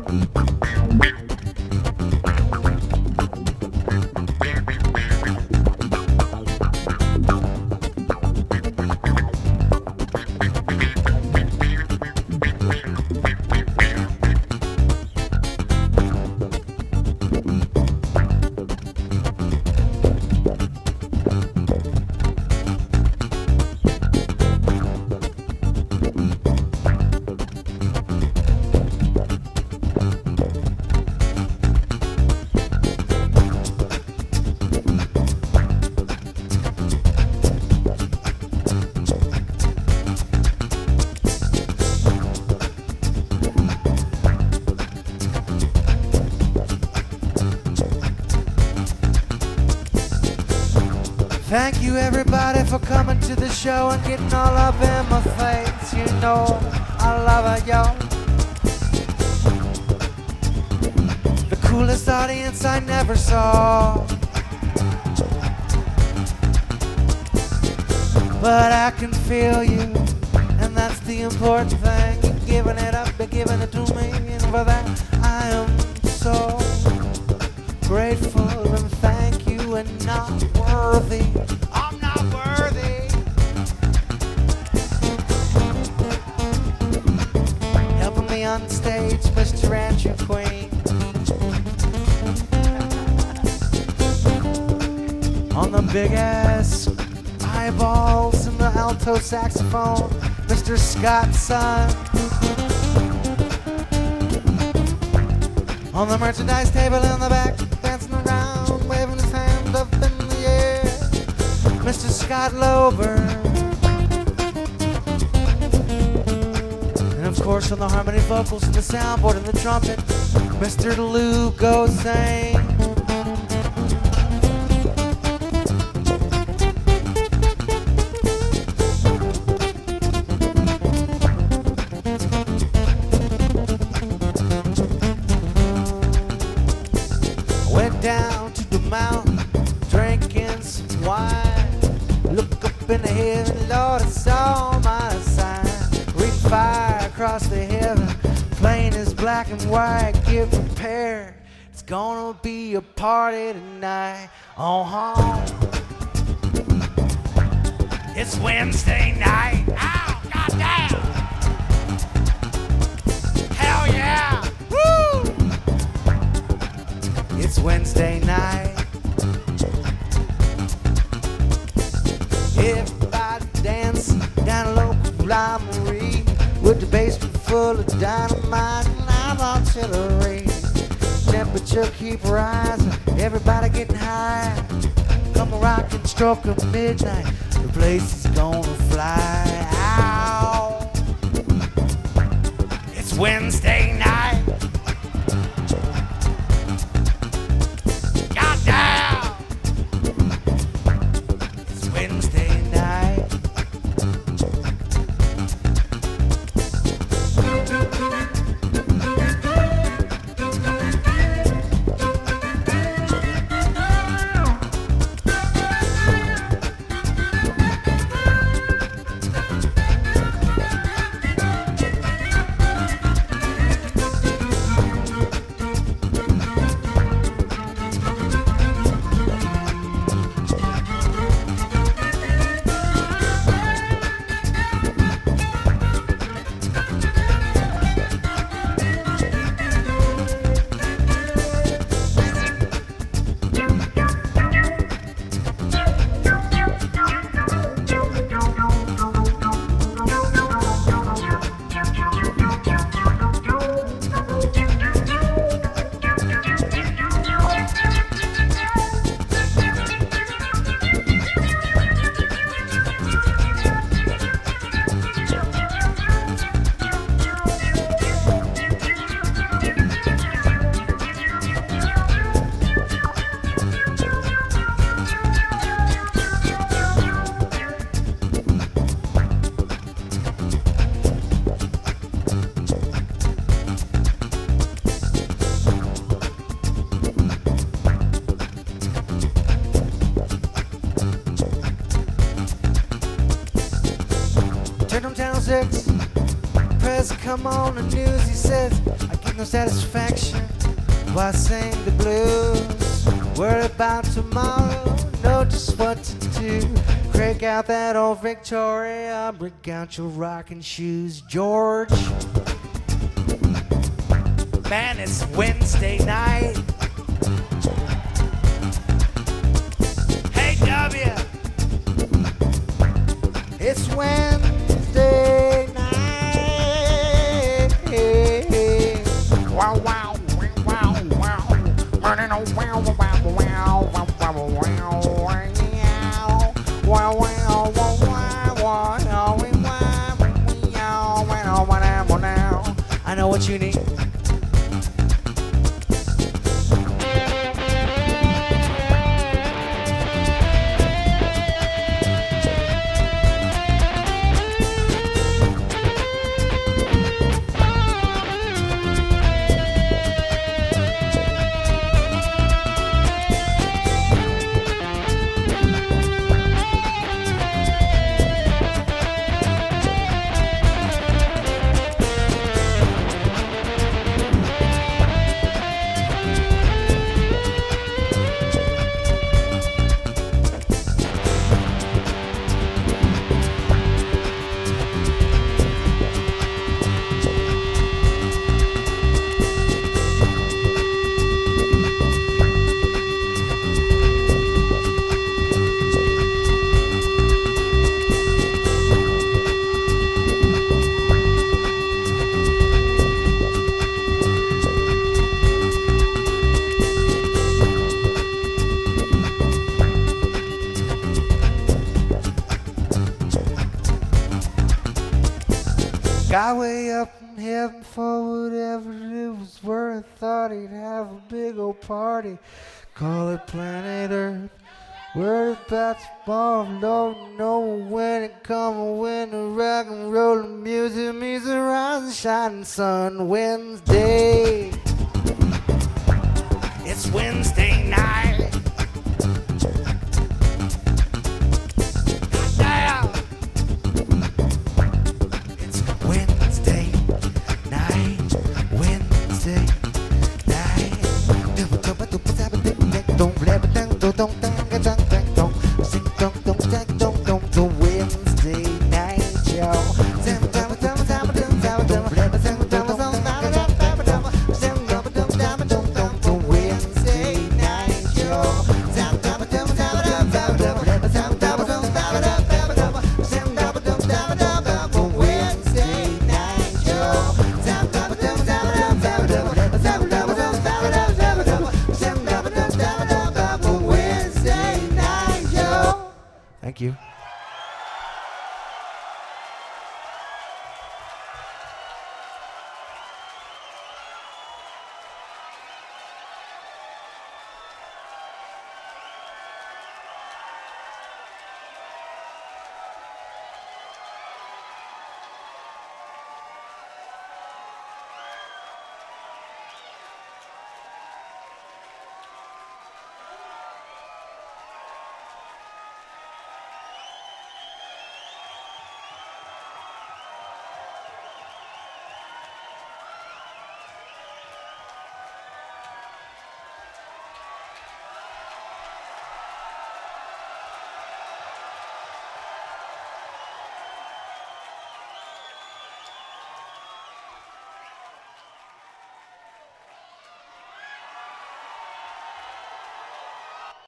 Thank you everybody for coming to the show and getting all up in my face. You know I love it, yo. The coolest audience I never saw. But I can feel you, and that's the important thing. You're giving it up, you're giving it to me, and for that I am so grateful and thank you and not worthy. I'm not worthy. Helping me on stage, Mr. Andrew Queen. On the big ass eyeballs and the alto saxophone, Mr. Scott's son. On the merchandise table in the back, dancing around, waving his hand up in the air, Mr. Scott Lober. And of course on the harmony vocals and the soundboard and the trumpet, Mr. Lou Gossain. Down to the mountain, drinking some wine. Look up in the heaven, Lord, it's all my sign. Reading fire across the heaven, plain as black and white. Get prepared, it's gonna be a party tonight. It's Wednesday night. Ow, goddamn! Hell yeah! Woo! It's Wednesday night. Everybody dancing down a local library with the basement full of dynamite and artillery. Temperature keep rising, everybody getting high. Come a rock and stroke of midnight, the place is gonna fly out. It's Wednesday night. It's Wednesday night. Turn on channel 6, press come on the news. He says, I give no satisfaction while I sing the blues. Worry about tomorrow, know just what to do. Crank out that old Victoria, break out your rocking shoes, George. Man, it's Wednesday night. Hey, W. It's Wednesday night. Wow, wow, wow, wow. Running on wow, wow, wow, wow, wow, wow, wow, wow, wow, wow. I know what you need. Got way up in heaven for whatever it was worth. Thought he'd have a big old party, call it planet Earth. Worried about tomorrow, don't know when it come. When the rock and roll music meets the rising shining sun. Wednesday, it's Wednesday night. Don't